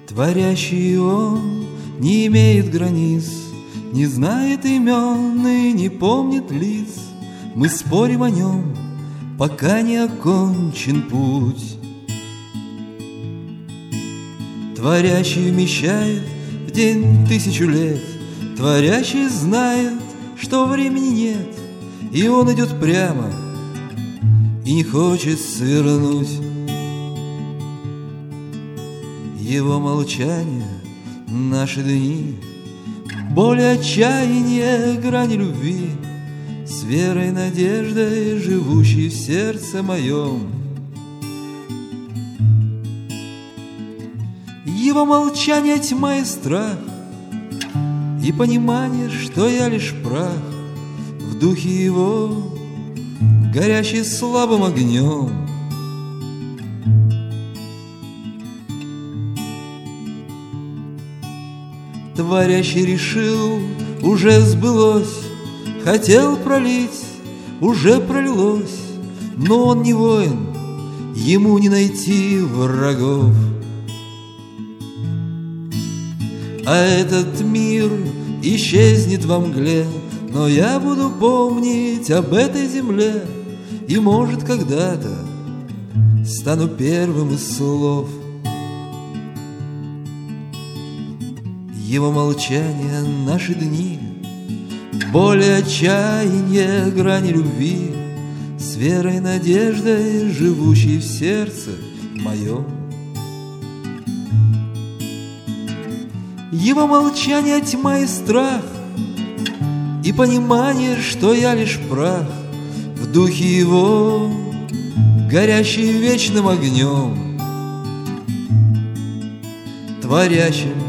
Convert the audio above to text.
Творящий он не имеет границ, не знает имен и не помнит лиц. Мы спорим о нем, пока не окончен путь. Творящий вмещает в день 1000 лет, творящий знает, что времени нет, и он идет прямо и не хочет свернуть. Его молчание — наши дни, боль и отчаяние, грани любви, с верой, надеждой, живущей в сердце моем. Его молчание — тьма и страх, и понимание, что я лишь прах, в духе его, горящий слабым огнем. Творящий решил, уже сбылось, хотел пролить, уже пролилось, но он не воин, ему не найти врагов. А этот мир исчезнет во мгле, но я буду помнить об этой земле, и, может, когда-то стану первым из слов. Его молчание — наши дни, боль и отчаяние, грани любви, с верой, надеждой, живущей в сердце моем. Его молчание — тьма и страх, и понимание, что я лишь прах, в духе его, горящий вечным огнем. Творящим